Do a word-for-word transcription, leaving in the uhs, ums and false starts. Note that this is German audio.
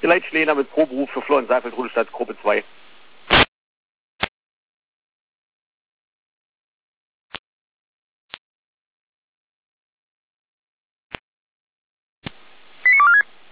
Die Leitschläger mit Proberuf für Florian Seifeld, Rudolstadt, Gruppe zwei.